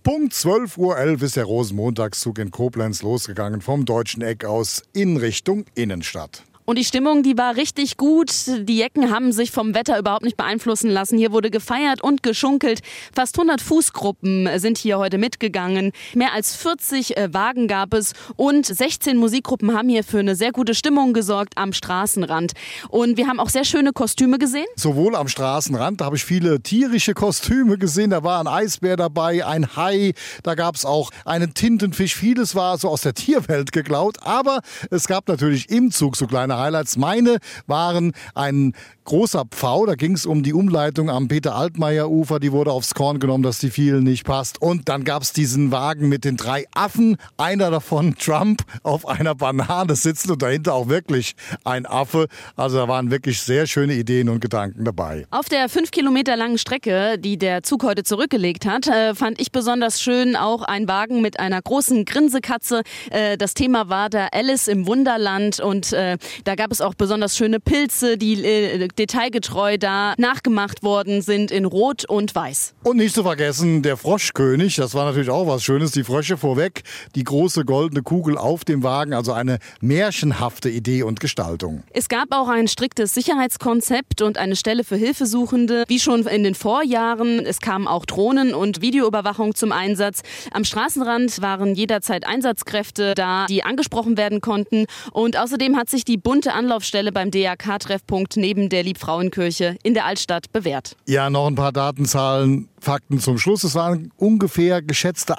Punkt 12:11 Uhr ist der Rosenmontagszug in Koblenz losgegangen vom Deutschen Eck aus in Richtung Innenstadt. Und die Stimmung, die war richtig gut. Die Jecken haben sich vom Wetter überhaupt nicht beeinflussen lassen. Hier wurde gefeiert und geschunkelt. Fast 100 Fußgruppen sind hier heute mitgegangen. Mehr als 40 Wagen gab es und 16 Musikgruppen haben hier für eine sehr gute Stimmung gesorgt am Straßenrand. Und wir haben auch sehr schöne Kostüme gesehen. Sowohl am Straßenrand, da habe ich viele tierische Kostüme gesehen. Da war ein Eisbär dabei, ein Hai, da gab es auch einen Tintenfisch. Vieles war so aus der Tierwelt geklaut. Aber es gab natürlich im Zug so kleine Highlights. Meine waren ein großer Pfau, da ging es um die Umleitung am Peter-Altmaier-Ufer, die wurde aufs Korn genommen, dass die vielen nicht passt. Und dann gab es diesen Wagen mit den 3 Affen, einer davon Trump auf einer Banane sitzend und dahinter auch wirklich ein Affe. Also da waren wirklich sehr schöne Ideen und Gedanken dabei. Auf der 5 Kilometer langen Strecke, die der Zug heute zurückgelegt hat, fand ich besonders schön auch ein Wagen mit einer großen Grinsekatze. Das Thema war da Alice im Wunderland und da gab es auch besonders schöne Pilze, die detailgetreu da nachgemacht worden sind in Rot und Weiß. Und nicht zu vergessen, der Froschkönig, das war natürlich auch was Schönes, die Frösche vorweg, die große goldene Kugel auf dem Wagen, also eine märchenhafte Idee und Gestaltung. Es gab auch ein striktes Sicherheitskonzept und eine Stelle für Hilfesuchende, wie schon in den Vorjahren. Es kamen auch Drohnen und Videoüberwachung zum Einsatz. Am Straßenrand waren jederzeit Einsatzkräfte da, die angesprochen werden konnten. Und außerdem hat sich die bunte Anlaufstelle beim DRK-Treffpunkt neben der Liebfrauenkirche in der Altstadt bewährt. Ja, noch ein paar Datenzahlen, Fakten zum Schluss. Es waren ungefähr geschätzte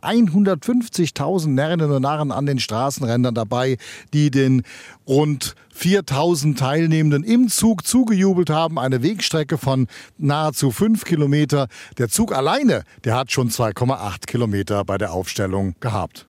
150.000 Närrinnen und Narren an den Straßenrändern dabei, die den rund 4.000 Teilnehmenden im Zug zugejubelt haben. Eine Wegstrecke von nahezu 5 Kilometer. Der Zug alleine, der hat schon 2,8 Kilometer bei der Aufstellung gehabt.